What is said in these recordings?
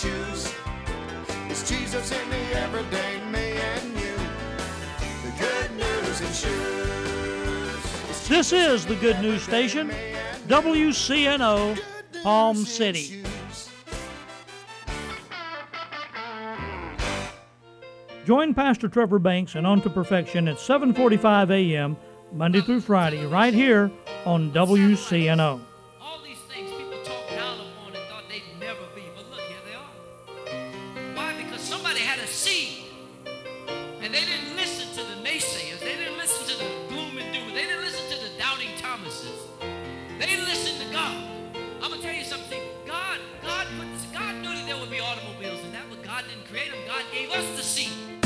shoes. It's Jesus in the everyday me and you. The good news in shoes. This is the Good News Station, WCNO, Palm City. Join Pastor Trevor Banks and On to Perfection at 7:45 a.m. Monday through Friday, right here on WCNO. All these things people talk down upon and thought they'd never be, but look, here they are. Why? Because somebody had a seed, and they didn't listen to the naysayers. They didn't listen to the gloom and doom. They didn't listen to the doubting Thomases. They listened to God. I'm going to tell you something. God knew that there would be automobiles and that, but God didn't create them. God gave us the seed.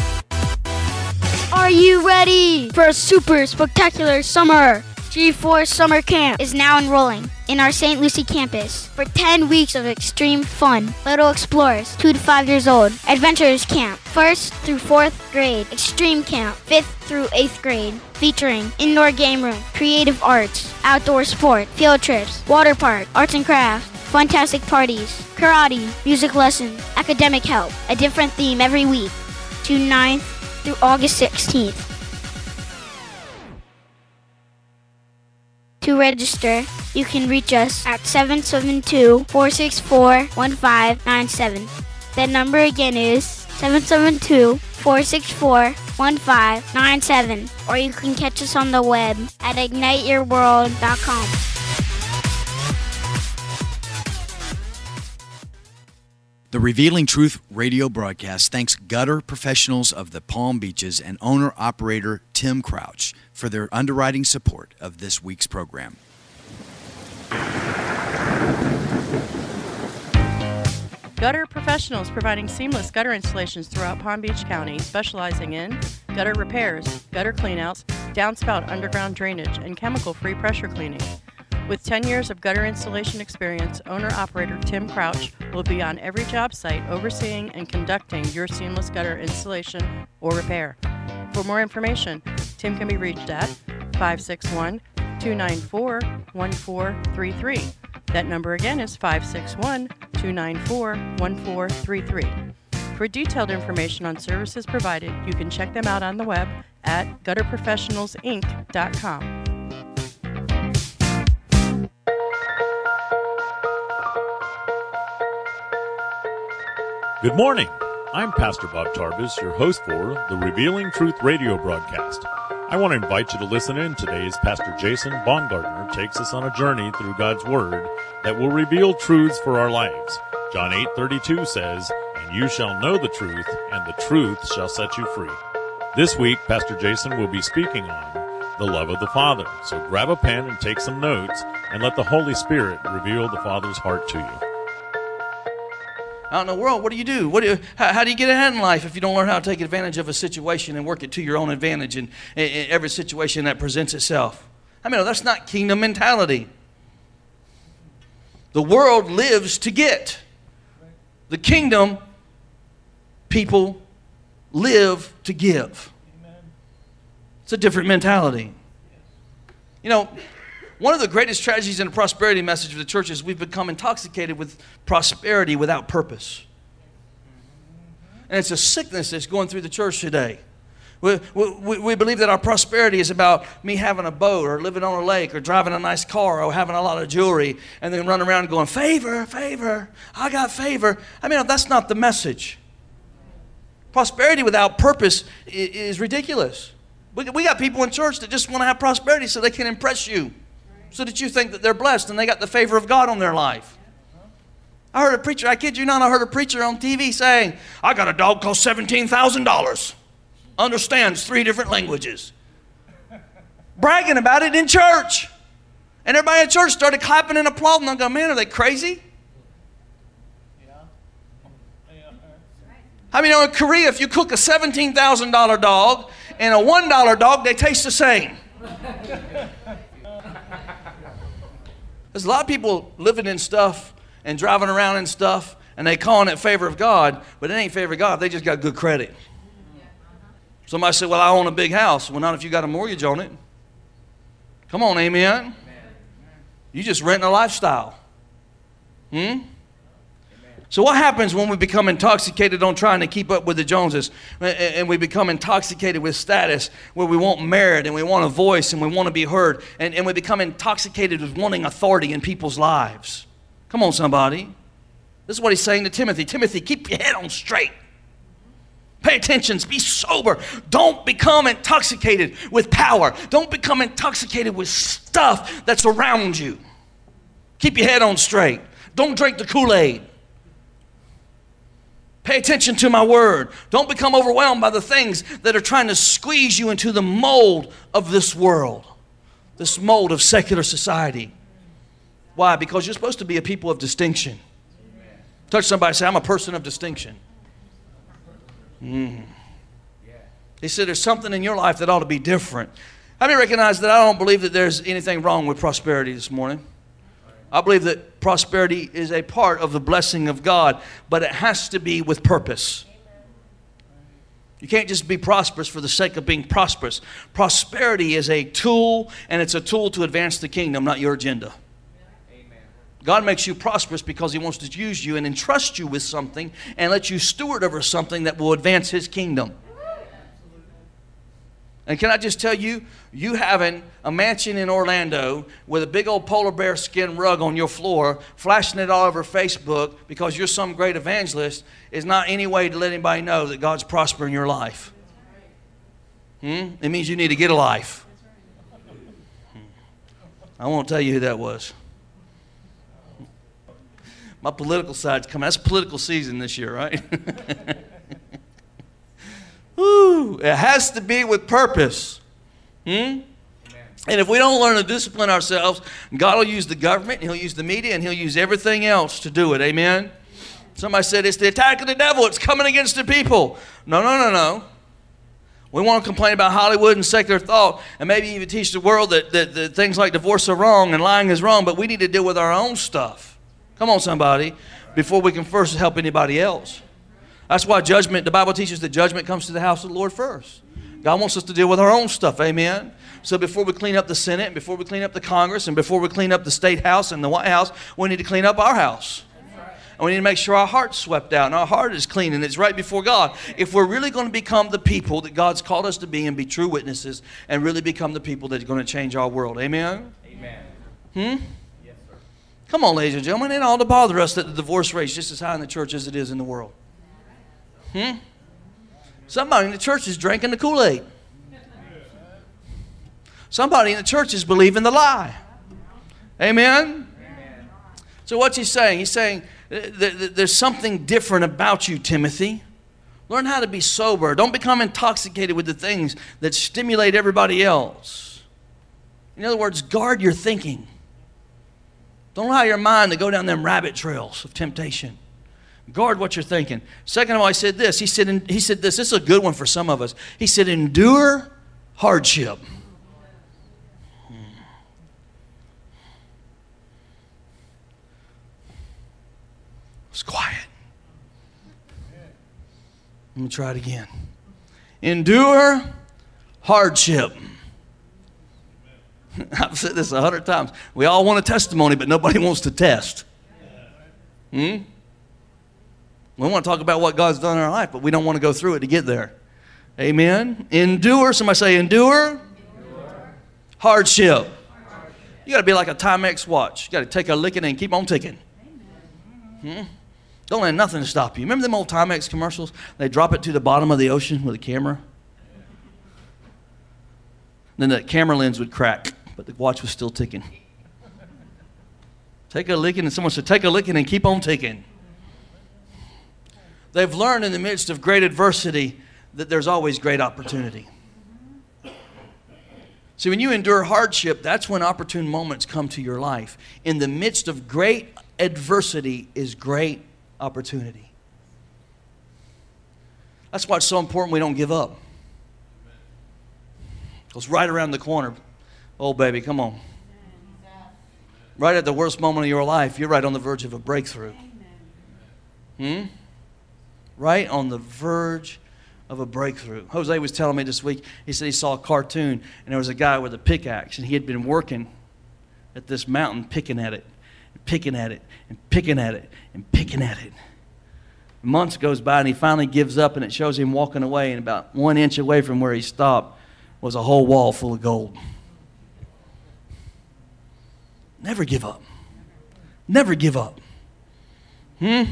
Are you ready for a super spectacular summer? G4 Summer Camp is now enrolling in our St. Lucie campus for 10 weeks of extreme fun. Little Explorers, 2 to 5 years old. Adventurers Camp, 1st through 4th grade. Extreme Camp, 5th through 8th grade. Featuring indoor game room, creative arts, outdoor sport, field trips, water park, arts and crafts, fantastic parties, karate, music lessons, academic help. A different theme every week. June 9th through August 16th. To register, you can reach us at 772-464-1597. That number again is 772-464-1597. Or you can catch us on the web at igniteyourworld.com. The Revealing Truth radio broadcast thanks gutter professionals of the Palm Beaches and owner-operator Tim Crouch for their underwriting support of this week's program. Gutter Professionals providing seamless gutter installations throughout Palm Beach County, specializing in gutter repairs, gutter cleanouts, downspout underground drainage, and chemical-free pressure cleaning. With 10 years of gutter installation experience, owner-operator Tim Crouch will be on every job site overseeing and conducting your seamless gutter installation or repair. For more information, Tim can be reached at 561-294-1433. That number again is 561-294-1433. For detailed information on services provided, you can check them out on the web at gutterprofessionalsinc.com. Good morning. I'm Pastor Bob Tarbus, your host for the Revealing Truth radio broadcast. I want to invite you to listen in today as Pastor Jason Baumgartner takes us on a journey through God's Word that will reveal truths for our lives. John 8:32 says, "And you shall know the truth, and the truth shall set you free." This week, Pastor Jason will be speaking on the love of the Father. So grab a pen and take some notes, and let the Holy Spirit reveal the Father's heart to you. Out in the world, what do you do? How do you get ahead in life if you don't learn how to take advantage of a situation and work it to your own advantage in every situation that presents itself? I mean, that's not kingdom mentality. The world lives to get. The kingdom people live to give. It's a different mentality. You know, one of the greatest tragedies in the prosperity message of the church is we've become intoxicated with prosperity without purpose. And it's a sickness that's going through the church today. We believe that our prosperity is about me having a boat or living on a lake or driving a nice car or having a lot of jewelry and then running around going, favor, favor, I got favor. I mean, that's not the message. Prosperity without purpose is ridiculous. We got people in church that just want to have prosperity so they can impress you, so that you think that they're blessed and they got the favor of God on their life. I heard a preacher, I kid you not, I heard a preacher on TV saying, I got a dog cost $17,000. Understands 3 different languages. Bragging about it in church. And everybody in church started clapping and applauding. I'm going, man, are they crazy? I mean, in Korea, if you cook a $17,000 dog and a $1 dog, they taste the same. There's a lot of people living in stuff and driving around in stuff, and they calling it favor of God, but it ain't favor of God. They just got good credit. Somebody said, well, I own a big house. Well, not if you got a mortgage on it. Come on, amen. You just renting a lifestyle. So what happens when we become intoxicated on trying to keep up with the Joneses, and we become intoxicated with status, where we want merit and we want a voice and we want to be heard, and we become intoxicated with wanting authority in people's lives? Come on, somebody. This is what he's saying to Timothy. Timothy, keep your head on straight. Pay attention. Be sober. Don't become intoxicated with power. Don't become intoxicated with stuff that's around you. Keep your head on straight. Don't drink the Kool-Aid. Pay attention to my word. Don't become overwhelmed by the things that are trying to squeeze you into the mold of this world, this mold of secular society. Why? Because you're supposed to be a people of distinction. Touch somebody and say, I'm a person of distinction. He said, there's something in your life that ought to be different. How many recognize that I don't believe that there's anything wrong with prosperity this morning? I believe that prosperity is a part of the blessing of God, but it has to be with purpose. You can't just be prosperous for the sake of being prosperous. Prosperity is a tool, and it's a tool to advance the kingdom, not your agenda. God makes you prosperous because He wants to use you and entrust you with something and let you steward over something that will advance His kingdom. And can I just tell you, you having a mansion in Orlando with a big old polar bear skin rug on your floor, flashing it all over Facebook because you're some great evangelist, is not any way to let anybody know that God's prospering your life. It means you need to get a life. I won't tell you who that was. My political side's coming. That's political season this year, right? Woo, it has to be with purpose. And if we don't learn to discipline ourselves, God will use the government, He'll use the media, and He'll use everything else to do it. Amen? Somebody said, it's the attack of the devil. It's coming against the people. No. We want to complain about Hollywood and secular thought and maybe even teach the world that things like divorce are wrong and lying is wrong, but we need to deal with our own stuff. Come on, somebody, before we can first help anybody else. That's why judgment, the Bible teaches that judgment comes to the house of the Lord first. God wants us to deal with our own stuff, amen? So before we clean up the Senate, and before we clean up the Congress, and before we clean up the State House and the White House, we need to clean up our house. And we need to make sure our heart's swept out and our heart is clean and it's right before God. If we're really going to become the people that God's called us to be and be true witnesses and really become the people that are going to change our world, amen? Amen. Come on, ladies and gentlemen, it ought to bother us that the divorce rate is just as high in the church as it is in the world. Somebody in the church is drinking the Kool-Aid. Somebody in the church is believing the lie. Amen? So what's he saying? He's saying there's something different about you, Timothy. Learn how to be sober. Don't become intoxicated with the things that stimulate everybody else. In other words, guard your thinking. Don't allow your mind to go down them rabbit trails of temptation. Guard what you're thinking. Second of all, he said this. He said this. This is a good one for some of us. He said, endure hardship. It's quiet. Let me try it again. Endure hardship. I've said this 100 times. We all want a testimony, but nobody wants to test. We want to talk about what God's done in our life, but we don't want to go through it to get there. Amen? Endure. Somebody say endure. Hardship. You got to be like a Timex watch. You got to take a licking and keep on ticking. Don't let nothing stop you. Remember them old Timex commercials? They drop it to the bottom of the ocean with a camera. Then the camera lens would crack, but the watch was still ticking. Take a licking, and someone said, take a licking and keep on ticking. They've learned in the midst of great adversity that there's always great opportunity. See, when you endure hardship, that's when opportune moments come to your life. In the midst of great adversity is great opportunity. That's why it's so important we don't give up. It's right around the corner. Oh, baby, come on. Right at the worst moment of your life, you're right on the verge of a breakthrough. Right on the verge of a breakthrough. Jose was telling me this week, he said he saw a cartoon, and there was a guy with a pickaxe, and he had been working at this mountain picking at it, and picking at it, and picking at it, and picking at it. Months goes by and he finally gives up, and it shows him walking away, and about 1 inch away from where he stopped was a whole wall full of gold. Never give up. Never give up. Ladies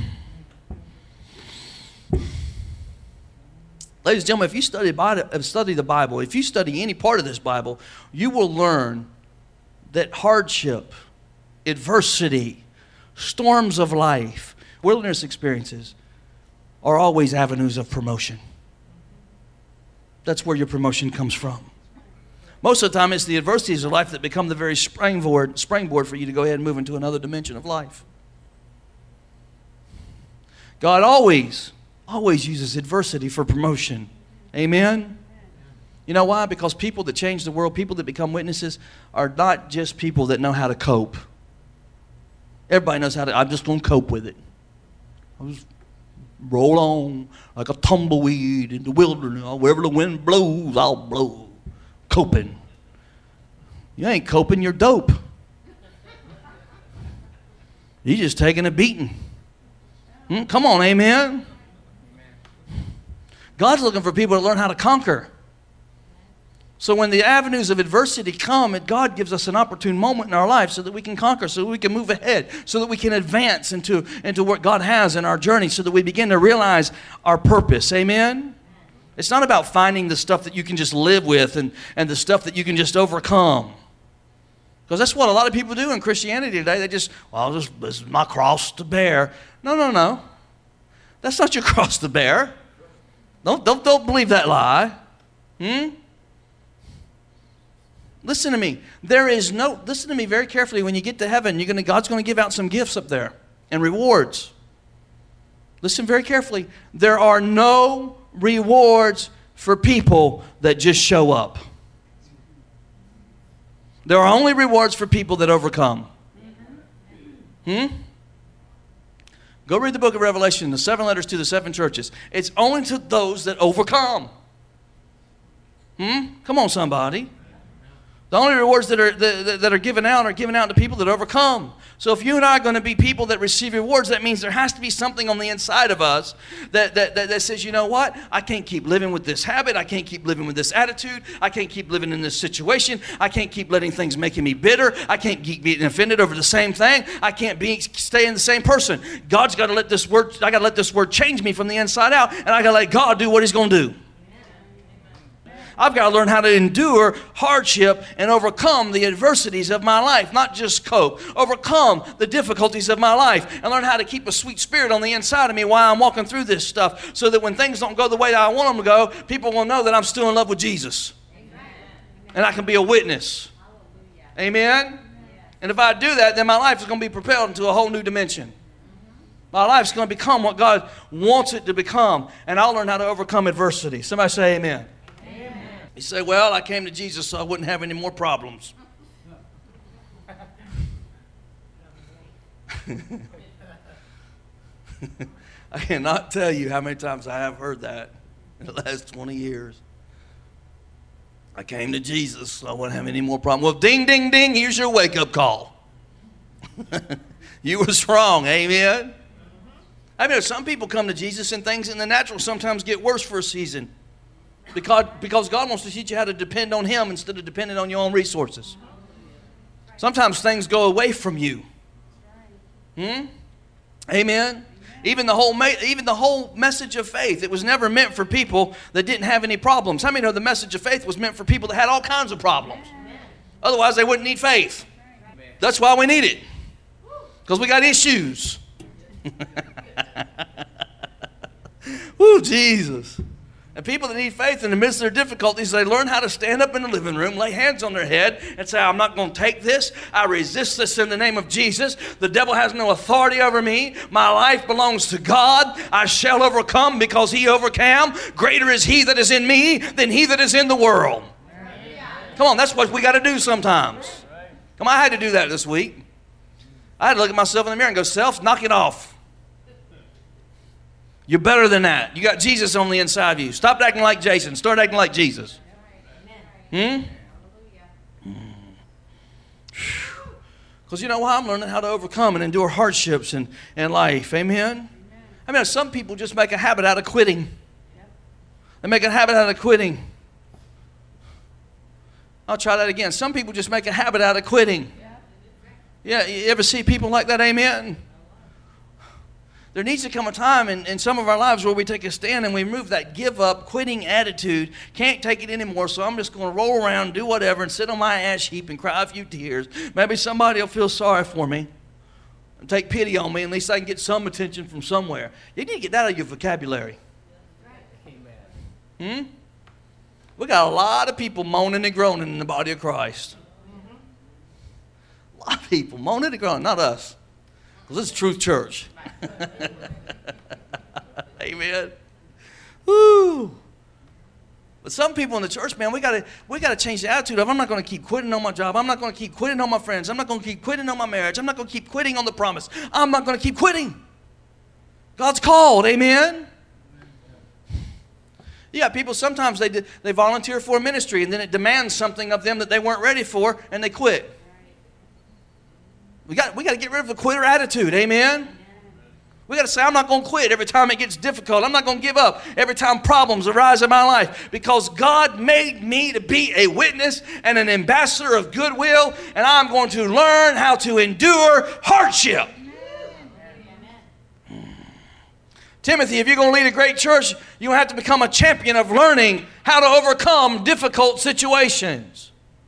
and gentlemen, if you study the Bible, if you study any part of this Bible, you will learn that hardship, adversity, storms of life, wilderness experiences are always avenues of promotion. That's where your promotion comes from. Most of the time, it's the adversities of life that become the very springboard for you to go ahead and move into another dimension of life. God always uses adversity for promotion. Amen? You know why? Because people that change the world, people that become witnesses, are not just people that know how to cope. Everybody knows how to, I'm just going to cope with it. I'll just roll on like a tumbleweed in the wilderness. Wherever the wind blows, I'll blow. Coping. You ain't coping, you're dope. You're just taking a beating. Come on, amen? God's looking for people to learn how to conquer. So when the avenues of adversity come, God gives us an opportune moment in our life so that we can conquer, so that we can move ahead, so that we can advance into what God has in our journey, so that we begin to realize our purpose. Amen? It's not about finding the stuff that you can just live with and the stuff that you can just overcome. Because that's what a lot of people do in Christianity today. They just, this is my cross to bear. No. That's not your cross to bear. Don't believe that lie. Listen to me. Listen to me very carefully. When you get to heaven, God's going to give out some gifts up there and rewards. Listen very carefully. There are no rewards for people that just show up. There are only rewards for people that overcome. Go read the book of Revelation, the 7 letters to the 7 churches. It's only to those that overcome. Come on, somebody. The only rewards that are given out to people that overcome. So if you and I are going to be people that receive rewards, that means there has to be something on the inside of us that says, you know what? I can't keep living with this habit. I can't keep living with this attitude. I can't keep living in this situation. I can't keep letting things making me bitter. I can't keep being offended over the same thing. I can't stay in the same person. God's got to let this word, I got to let this word change me from the inside out, and I got to let God do what He's going to do. I've got to learn how to endure hardship and overcome the adversities of my life, not just cope. Overcome the difficulties of my life and learn how to keep a sweet spirit on the inside of me while I'm walking through this stuff, so that when things don't go the way that I want them to go, people will know that I'm still in love with Jesus. Amen. And I can be a witness. Amen? And if I do that, then my life is going to be propelled into a whole new dimension. My life's going to become what God wants it to become, and I'll learn how to overcome adversity. Somebody say amen. You say, well, I came to Jesus so I wouldn't have any more problems. I cannot tell you how many times I have heard that in the last 20 years. I came to Jesus so I wouldn't have any more problems. Well, ding, ding, ding, here's your wake-up call. You was wrong, amen? I mean, some people come to Jesus and things in the natural sometimes get worse for a season. Because God wants to teach you how to depend on Him instead of depending on your own resources. Sometimes things go away from you. Amen? Even the whole message of faith, it was never meant for people that didn't have any problems. How many know the message of faith was meant for people that had all kinds of problems? Otherwise, they wouldn't need faith. That's why we need it. Because we got issues. Woo, Jesus. And people that need faith in the midst of their difficulties, they learn how to stand up in the living room, lay hands on their head, and say, I'm not going to take this. I resist this in the name of Jesus. The devil has no authority over me. My life belongs to God. I shall overcome because He overcame. Greater is He that is in me than he that is in the world. Come on, that's what we got to do sometimes. Come on, I had to do that this week. I had to look at myself in the mirror and go, self, knock it off. You're better than that. You got Jesus on the inside of you. Stop acting like Jason. Start acting like Jesus. Because you know why? I'm learning how to overcome and endure hardships in life. Amen? I mean, some people just make a habit out of quitting. They make a habit out of quitting. I'll try that again. Some people just make a habit out of quitting. Yeah, you ever see people like that? Amen. There needs to come a time in some of our lives where we take a stand and we remove that give up, quitting attitude. Can't take it anymore, so I'm just going to roll around, do whatever, and sit on my ash heap and cry a few tears. Maybe somebody will feel sorry for me and take pity on me. At least I can get some attention from somewhere. You need to get that out of your vocabulary. We got a lot of people moaning and groaning in the body of Christ. A lot of people moaning and groaning, not us. Because this is Truth Church. Amen. Woo. But some people in the church, man, we gotta change the attitude of, I'm not going to keep quitting on my job. I'm not going to keep quitting on my friends. I'm not going to keep quitting on my marriage. I'm not going to keep quitting on the promise. I'm not going to keep quitting. God's called. Amen. Yeah, people sometimes they volunteer for a ministry and then it demands something of them that they weren't ready for and they quit. We got to get rid of the quitter attitude. Amen. We got to say, I'm not going to quit every time it gets difficult. I'm not going to give up every time problems arise in my life, because God made me to be a witness and an ambassador of goodwill, and I'm going to learn how to endure hardship. Timothy, if you're going to lead a great church, you have to become a champion of learning how to overcome difficult situations.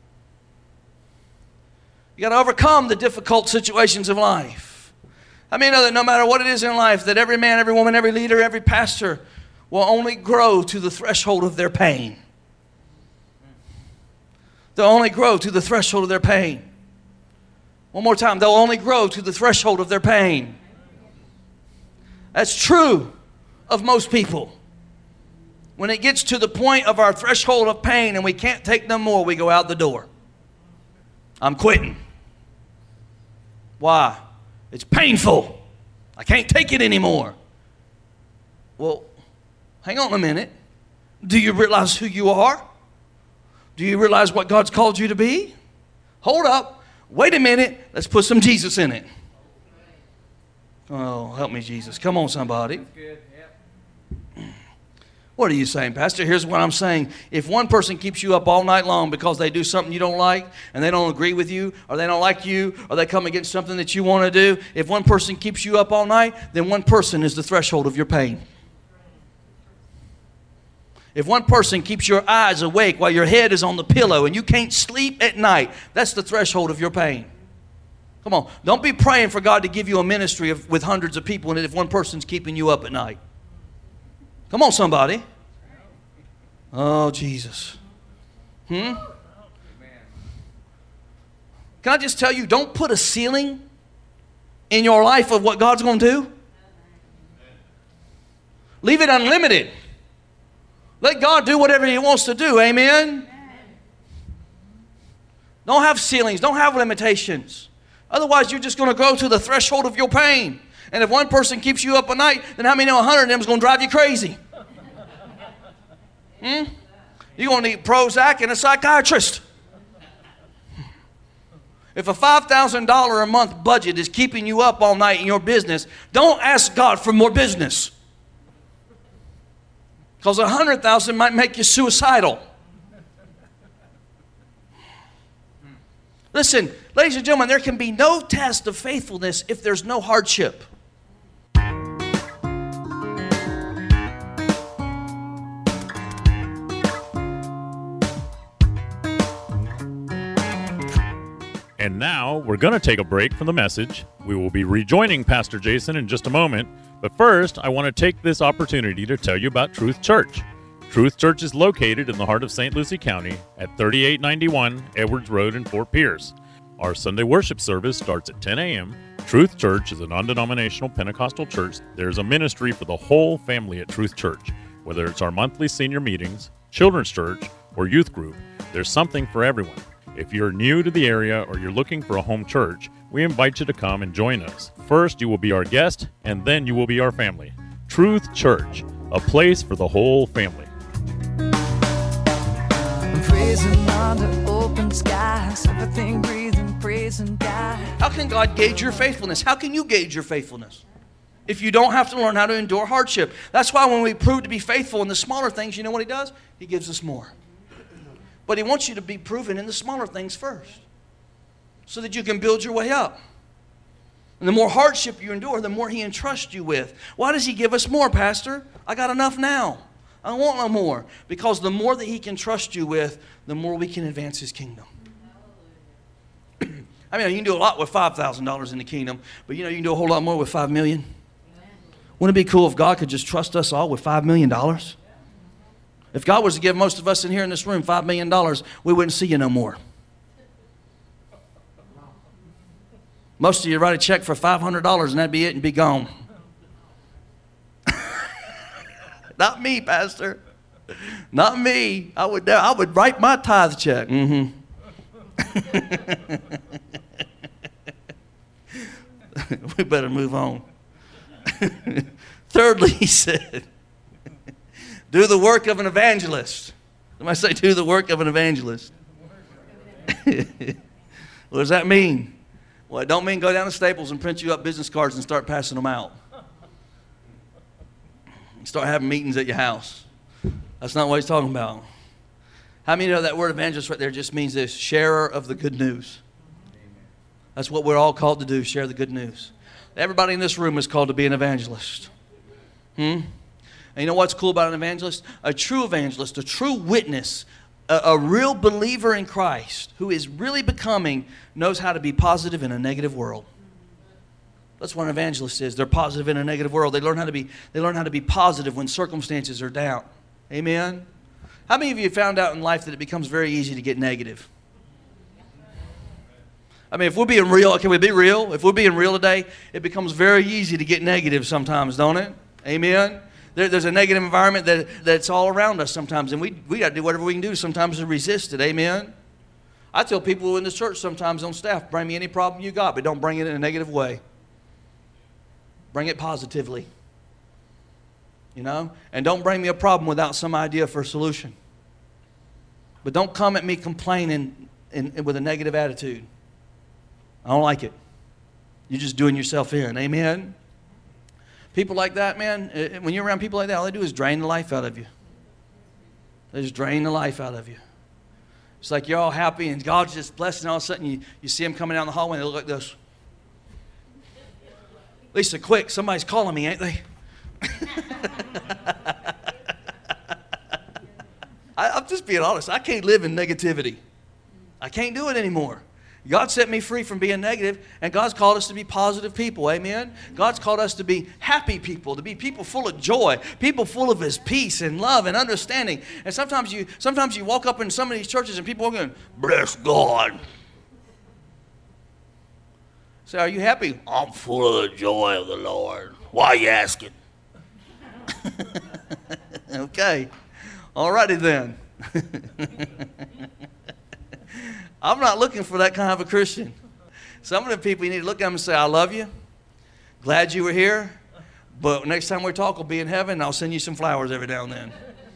You got to overcome the difficult situations of life. I mean, know that no matter what it is in life, that every man, every woman, every leader, every pastor will only grow to the threshold of their pain. They'll only grow to the threshold of their pain. One more time, they'll only grow to the threshold of their pain. That's true of most people. When it gets to the point of our threshold of pain and we can't take no more, we go out the door. I'm quitting. Why? It's painful. I can't take it anymore. Well, hang on a minute. Do you realize who you are? Do you realize what God's called you to be? Hold up. Wait a minute. Let's put some Jesus in it. Oh, help me, Jesus. Come on, somebody. What are you saying, Pastor? Here's what I'm saying. If one person keeps you up all night long because they do something you don't like, and they don't agree with you, or they don't like you, or they come against something that you want to do, if one person keeps you up all night, then one person is the threshold of your pain. If one person keeps your eyes awake while your head is on the pillow and you can't sleep at night, that's the threshold of your pain. Come on. Don't be praying for God to give you a ministry with hundreds of people, and if one person's keeping you up at night. Come on, somebody. Oh, Jesus. Can I just tell you, don't put a ceiling in your life of what God's going to do. Leave it unlimited. Let God do whatever He wants to do. Amen? Don't have ceilings. Don't have limitations. Otherwise, you're just going to go to the threshold of your pain. And if one person keeps you up at night, then how many know 100 of them is going to drive you crazy? You're going to need Prozac and a psychiatrist. If a $5,000 a month budget is keeping you up all night in your business, don't ask God for more business. Because $100,000 might make you suicidal. Listen, ladies and gentlemen, there can be no test of faithfulness if there's no hardship. And now we're going to take a break from the message. We will be rejoining Pastor Jason in just a moment. But first, I want to take this opportunity to tell you about Truth Church. Truth Church is located in the heart of St. Lucie County at 3891 Edwards Road in Fort Pierce. Our Sunday worship service starts at 10 a.m. Truth Church is a non-denominational Pentecostal church. There's a ministry for the whole family at Truth Church. Whether it's our monthly senior meetings, children's church, or youth group, there's something for everyone. If you're new to the area or you're looking for a home church, we invite you to come and join us. First, you will be our guest, and then you will be our family. Truth Church, a place for the whole family. Praising under open skies, everything breathing, praising God. How can God gauge your faithfulness? How can you gauge your faithfulness? if you don't have to learn how to endure hardship. That's why when we prove to be faithful in the smaller things, you know what he does? He gives us more. But he wants you to be proven in the smaller things first so that you can build your way up. And the more hardship you endure, the more he entrusts you with. Why does he give us more, Pastor? I got enough now. I don't want no more. Because the more that he can trust you with, the more we can advance his kingdom. I mean, you can do a lot with $5,000 in the kingdom, but you know, you can do a whole lot more with $5 million. Wouldn't it be cool if God could just trust us all with $5 million? If God was to give most of us in here in this room $5 million, we wouldn't see you no more. Most of you write a check for $500 and that'd be it and be gone. Not me, Pastor. Not me. I would write my tithe check. Mm-hmm. We better move on. Thirdly, he said, do the work of an evangelist. Somebody say, do the work of an evangelist. What does that mean? Well, it don't mean go down to Staples and print you up business cards and start passing them out. Start having meetings at your house. That's not what he's talking about. How many know that word evangelist right there just means this, sharer of the good news? That's what we're all called to do, share the good news. Everybody in this room is called to be an evangelist. And you know what's cool about an evangelist? A true witness, a real believer in Christ who is really becoming, knows how to be positive in a negative world. That's what an evangelist is. They're positive in a negative world. They learn how to be positive when circumstances are down. Amen? How many of you found out in life that it becomes very easy to get negative? I mean, if we're being real, can we be real? If we're being real today, it becomes very easy to get negative sometimes, don't it? Amen? There's a negative environment that's all around us sometimes, and we got to do whatever we can do sometimes to resist it. Amen? I tell people in the church sometimes on staff, bring me any problem you got, but don't bring it in a negative way. Bring it positively. You know? And don't bring me a problem without some idea for a solution. But don't come at me complaining with a negative attitude. I don't like it. You're just doing yourself in. Amen? People like that, man, when you're around people like that, all they do is drain the life out of you. They just drain the life out of you. It's like you're all happy and God's just blessing, and all of a sudden you see them coming down the hallway and they look like this. Lisa, quick, somebody's calling me, ain't they? I'm just being honest. I can't live in negativity. I can't do it anymore. God set me free from being negative, and God's called us to be positive people. Amen? God's called us to be happy people, to be people full of joy, people full of His peace and love and understanding. And sometimes you walk up in some of these churches and people are going, bless God. Say, are you happy? I'm full of the joy of the Lord. Why are you asking? Okay. All righty then. I'm not looking for that kind of a Christian. Some of the people you need to look at them and say, I love you. Glad you were here. But next time we talk, we'll be in heaven, and I'll send you some flowers every now and then.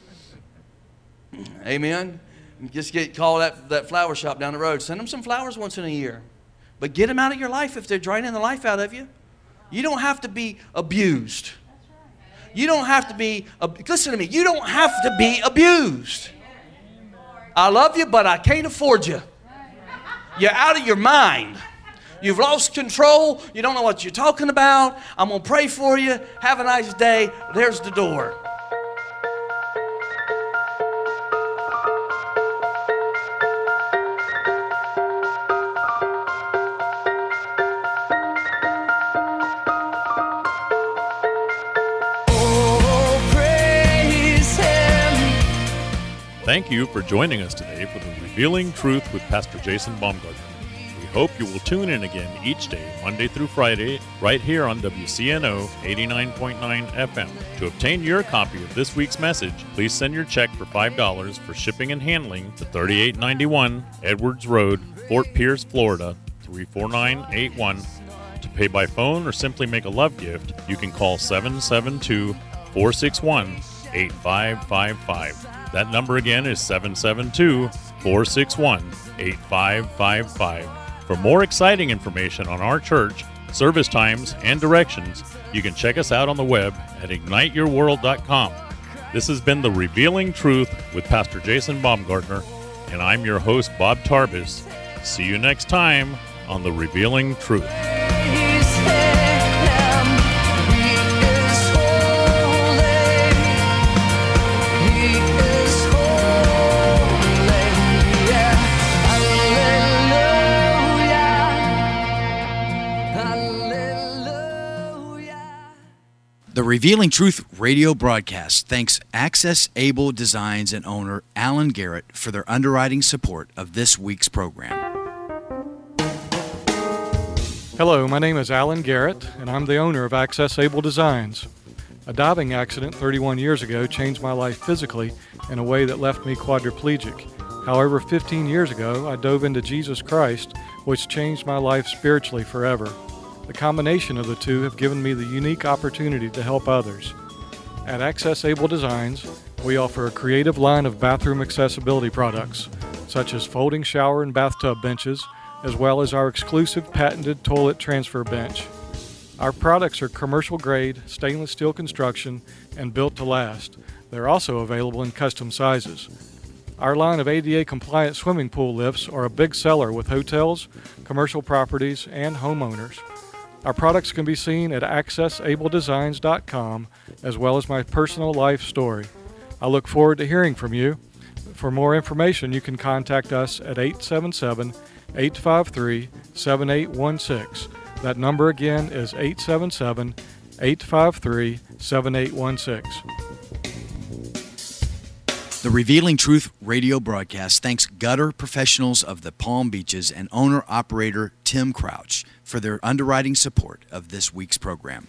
Amen? Just call that flower shop down the road. Send them some flowers once in a year. But get them out of your life if they're draining the life out of you. You don't have to be abused. You don't have to be, listen to me, you don't have to be abused. I love you, but I can't afford you. You're out of your mind. You've lost control. You don't know what you're talking about. I'm going to pray for you. Have a nice day. There's the door. Thank you for joining us today for the Revealing Truth with Pastor Jason Baumgartner. We hope you will tune in again each day, Monday through Friday, right here on WCNO 89.9 FM. To obtain your copy of this week's message, please send your check for $5 for shipping and handling to 3891 Edwards Road, Fort Pierce, Florida, 34981. To pay by phone or simply make a love gift, you can call 772-461-8555. That number again is 772-461-8555. For more exciting information on our church, service times, and directions, you can check us out on the web at igniteyourworld.com. This has been The Revealing Truth with Pastor Jason Baumgartner, and I'm your host, Bob Tarbis. See you next time on The Revealing Truth. The Revealing Truth radio broadcast thanks Access Able Designs and owner Alan Garrett for their underwriting support of this week's program. Hello, my name is Alan Garrett, and I'm the owner of Access Able Designs. A diving accident 31 years ago changed my life physically in a way that left me quadriplegic. However, 15 years ago, I dove into Jesus Christ, which changed my life spiritually forever. The combination of the two have given me the unique opportunity to help others. At Access Able Designs, we offer a creative line of bathroom accessibility products, such as folding shower and bathtub benches, as well as our exclusive patented toilet transfer bench. Our products are commercial-grade, stainless steel construction, and built to last. They're also available in custom sizes. Our line of ADA-compliant swimming pool lifts are a big seller with hotels, commercial properties, and homeowners. Our products can be seen at accessabledesigns.com, as well as my personal life story. I look forward to hearing from you. For more information, you can contact us at 877-853-7816. That number again is 877-853-7816. The Revealing Truth radio broadcast thanks Gutter Professionals of the Palm Beaches and owner-operator Tim Crouch for their underwriting support of this week's program.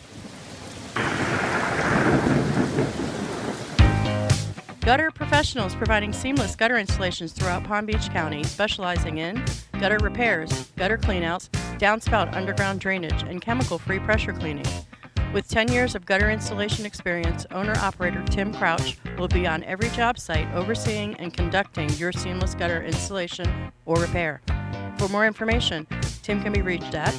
Gutter Professionals providing seamless gutter installations throughout Palm Beach County, specializing in gutter repairs, gutter cleanouts, downspout underground drainage, and chemical-free pressure cleaning. With 10 years of gutter installation experience, owner-operator Tim Crouch will be on every job site overseeing and conducting your seamless gutter installation or repair. For more information, Tim can be reached at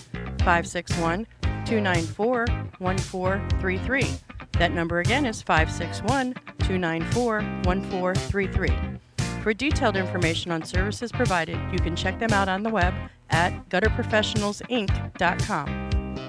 561-294-1433. That number again is 561-294-1433. For detailed information on services provided, you can check them out on the web at gutterprofessionalsinc.com.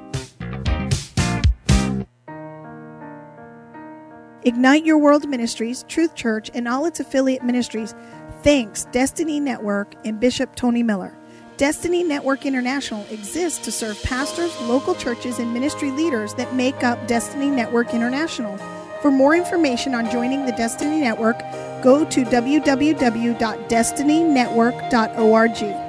Ignite Your World Ministries, Truth Church, and all its affiliate ministries thanks Destiny Network and Bishop Tony Miller. Destiny Network International exists to serve pastors, local churches, and ministry leaders that make up Destiny Network International. For more information on joining the Destiny Network, go to www.destinynetwork.org.